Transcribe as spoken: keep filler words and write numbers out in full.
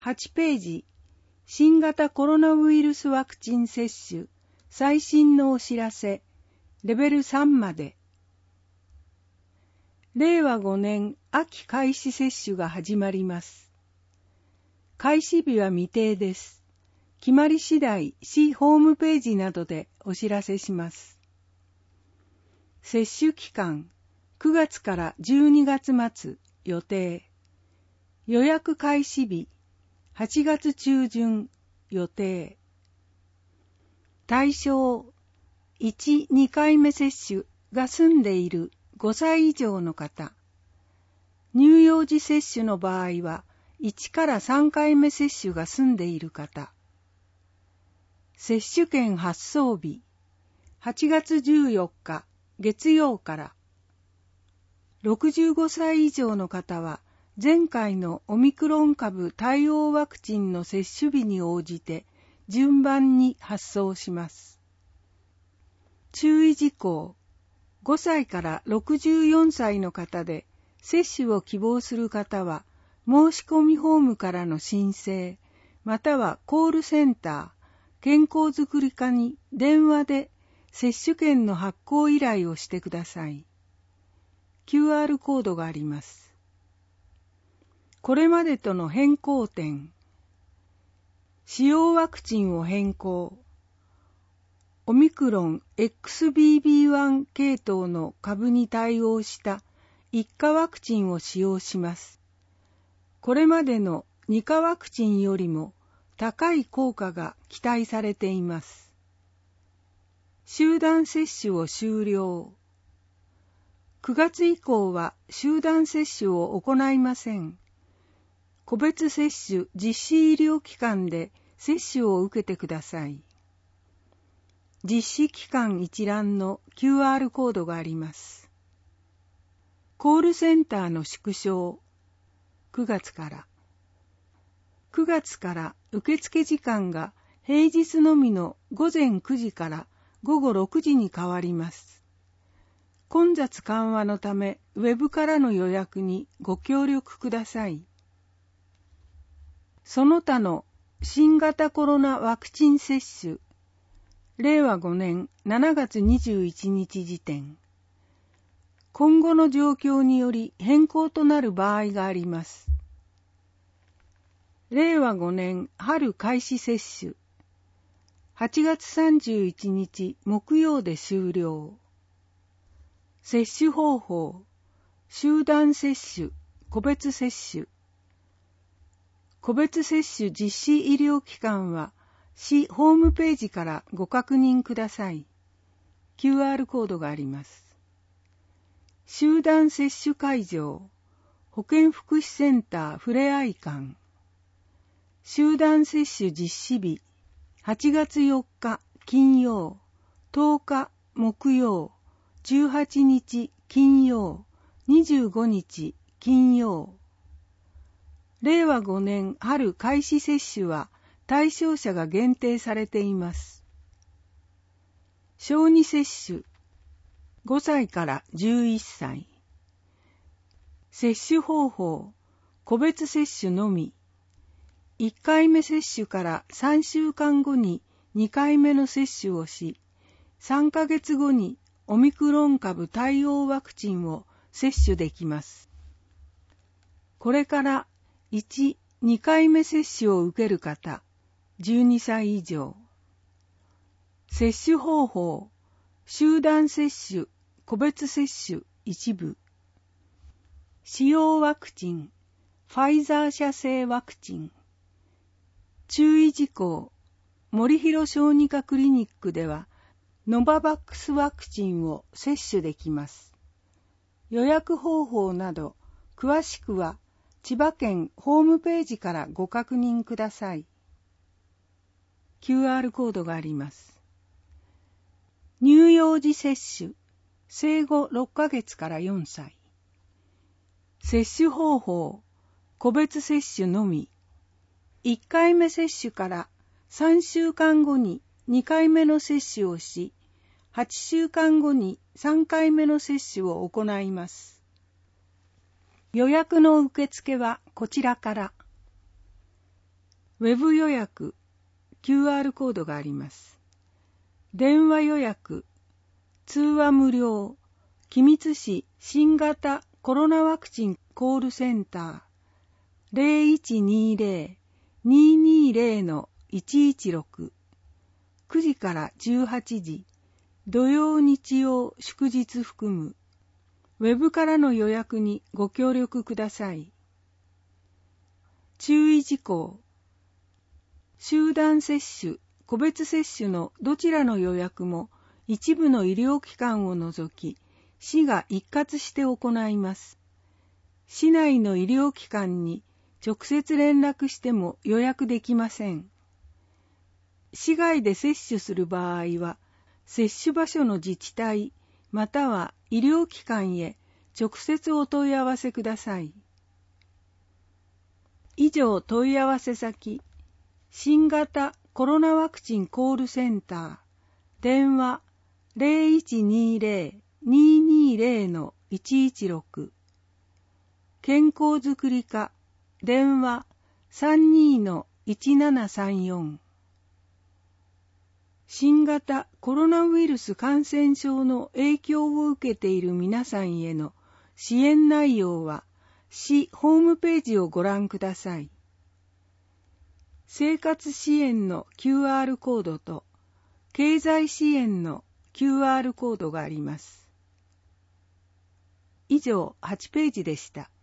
はちページ、新型コロナウイルスワクチン接種、最新のお知らせ、レベルさんまで。れいわごねん秋開始接種が始まります。開始日は未定です。決まり次第、市ホームページなどでお知らせします。接種期間、くがつからじゅうにがつ末予定。予約開始日、はちがつちゅうじゅん予定。対象、いち、にかいめ接種が済んでいるごさい以上の方。乳幼児接種の場合は、いちからさんかいめ接種が済んでいる方。接種券発送日、はちがつじゅうよっか月曜から。ろくじゅうごさい以上の方は、前回のオミクロン株対応ワクチンの接種日に応じて順番に発送します。注意事項、ごさいからろくじゅうよんさいの方で接種を希望する方は、申し込みフォームからの申請、またはコールセンター、健康づくり課に電話で接種券の発行依頼をしてください。キューアール コードがあります。これまでとの変更点。使用ワクチンを変更。オミクロン エックスビービーワン 系統の株に対応したいっかワクチンを使用します。これまでのにかワクチンよりも高い効果が期待されています。集団接種を終了。くがつ以降は集団接種を行いません。個別接種実施医療機関で接種を受けてください。実施期間一覧の キューアール コードがあります。コールセンターの縮小。くがつから。くがつから受付時間が平日のみのごぜんくじからごごろくじに変わります。混雑緩和のためウェブからの予約にご協力ください。その他の新型コロナワクチン接種、れいわごねんしちがつにじゅういちにち時点。今後の状況により変更となる場合があります。れいわごねん春開始接種、はちがつさんじゅういちにち木曜で終了。接種方法、集団接種、個別接種。個別接種実施医療機関は、市ホームページからご確認ください。キューアール コードがあります。集団接種会場、保健福祉センターふれあい館。集団接種実施日、はちがつよっか金曜、とおか木曜、じゅうはちにち金曜、にじゅうごにち金曜。れいわごねん春開始接種は対象者が限定されています。小児接種、ごさいからじゅういっさい。接種方法、個別接種のみ。いっかいめ接種からさんしゅうかんごににかいめの接種をし、さんかげつごにオミクロン株対応ワクチンを接種できます。これからいち、にかいめ接種を受ける方、じゅうにさい以上。接種方法、集団接種、個別接種一部。使用ワクチン、ファイザー社製ワクチン。注意事項、森広小児科クリニックでは、ノババックスワクチンを接種できます。予約方法など、詳しくは、千葉県ホームページからご確認ください。キューアール コードがあります。乳幼児接種、生後ろっかげつからよんさい。接種方法、個別接種のみ。いっかいめ接種からさんしゅうかんごににかいめの接種をし、はちしゅうかんごにさんかいめの接種を行います。予約の受付はこちらから。 ウェブ予約、キューアール コードがあります。電話予約、通話無料、君津市新型コロナワクチンコールセンター ゼロいちにゼロ にーにーゼロ のいちいちろく、くじからじゅうはちじ、土曜日曜祝日含む。ウェブからの予約にご協力ください。注意事項。集団接種、個別接種のどちらの予約も一部の医療機関を除き、市が一括して行います。市内の医療機関に直接連絡しても予約できません。市外で接種する場合は、接種場所の自治体または医療機関へ直接お問い合わせください。以上問い合わせ先、新型コロナワクチンコールセンター、電話 ゼロいちにゼロ にーにーゼロ のいちいちろく、健康づくり課、電話 さんにーのいちななさんよん、新型コロナウイルス感染症の影響を受けている皆さんへの支援内容は、市ホームページをご覧ください。生活支援の キューアール コードと経済支援の キューアール コードがあります。以上はちページでした。